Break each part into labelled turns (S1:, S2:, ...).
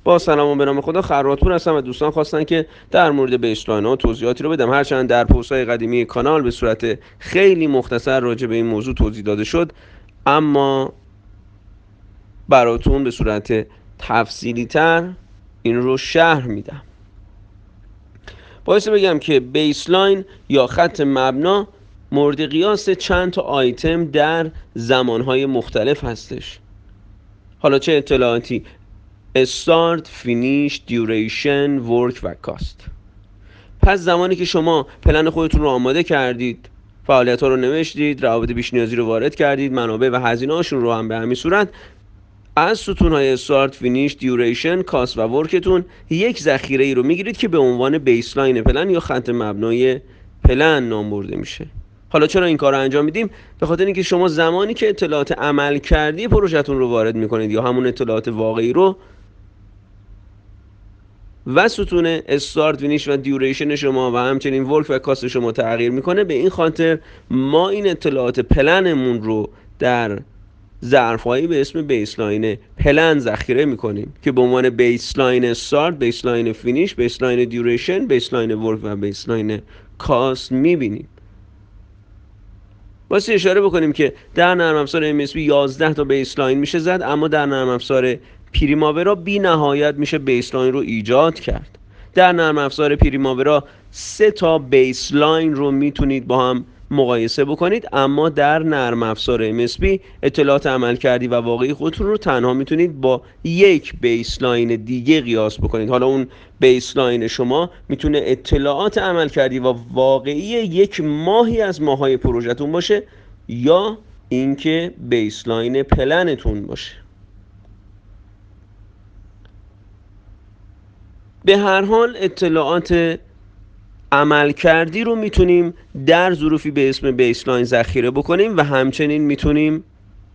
S1: با سلام و به نام خدا، خراتپور هستم و دوستان خواستن که در مورد بیسلاین ها توضیحاتی رو بدم. هرچند در پست های قدیمی کانال به صورت خیلی مختصر راجع به این موضوع توضیح داده شد، اما براتون به صورت تفصیلی تر این رو شرح میدم. باعث بگم که بیسلاین یا خط مبنا مورد قیاس چند تا آیتم در زمانهای مختلف هستش. حالا چه اطلاعاتی؟ استارت، فینیش، دیوریشن، ورک و کاست. پس زمانی که شما پلن خودتون رو آماده کردید، فعالیت ها رو نوشتید، روابط بیش نیازی رو وارد کردید، منابع و هزینه هاشون رو هم به همین صورت از ستون های استارت، فینیش، دیوریشن، کاست و ورکتون یک ذخیره ای رو میگیرید که به عنوان بیسلاین پلن یا خط مبنای پلن نام برده میشه. حالا چرا این کار رو انجام میدیم؟ به خاطر اینکه شما زمانی که اطلاعات عمل کردی پروژهتون رو وارد میکنید یا همون اطلاعات واقعی رو و ستون استارت، فینیش و دیوریشن شما و همچنین ورک و کاست شما تغییر میکنه، به این خاطر ما این اطلاعات پلنمون رو در ظرف‌هایی به اسم بیسلاین پلن ذخیره میکنیم که به عنوان بیسلاین استارت، بیسلاین فینیش، بیسلاین دیوریشن، بیسلاین ورک و بیسلاین کاست میبینیم. واسه اشاره بکنیم که در نرم افزار MSP 11 تا بیسلاین میشه زد، اما در نرم افزار پریماورا بی نهایت میشه بیسلاین رو ایجاد کرد. در نرم افزار پریماورا 3 تا بیسلاین رو میتونید با هم مقایسه بکنید، اما در نرم افزار MSP اطلاعات عملکردی و واقعی خودتون رو تنها میتونید با یک بیسلاین دیگه قیاس بکنید. حالا اون بیسلاین شما میتونه اطلاعات عملکردی و واقعی یک ماهی از ماهای پروژهتون باشه یا اینکه بیسلاین پلنتون باشه. به هر حال اطلاعات عملکردی رو میتونیم در ظروفی به اسم بیسلاین ذخیره بکنیم و همچنین میتونیم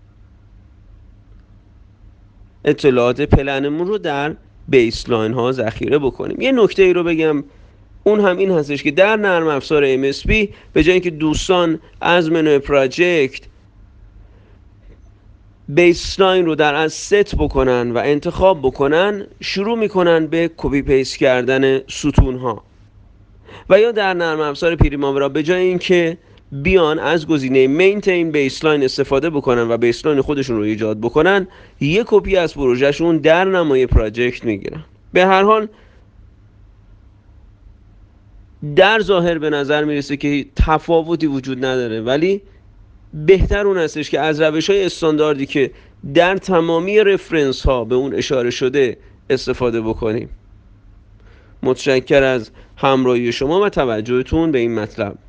S1: اطلاعات پلنمون رو در بیسلاین ها ذخیره بکنیم. یه نکته ای رو بگم، اون هم این هستش که در نرم افزار MSP به جای اینکه دوستان از منوی پراجکت بیسلاین رو در از ست بکنن و انتخاب بکنن، شروع میکنن به کپی پیست کردن ستون ها. و یا در نرم افزار پریماورا به جای اینکه بیان از گزینه مینتین بیسلاین استفاده بکنن و بیسلاین خودشون رو ایجاد بکنن، یک کپی از پروژهشون در نمای پراجکت میگیرن. به هر حال در ظاهر به نظر میرسه که تفاوتی وجود نداره، ولی بهتر اون هستش که از روش‌های استانداردی که در تمامی رفرنس ها به اون اشاره شده استفاده بکنیم. متشکر از همراهی شما و توجهتون به این مطلب.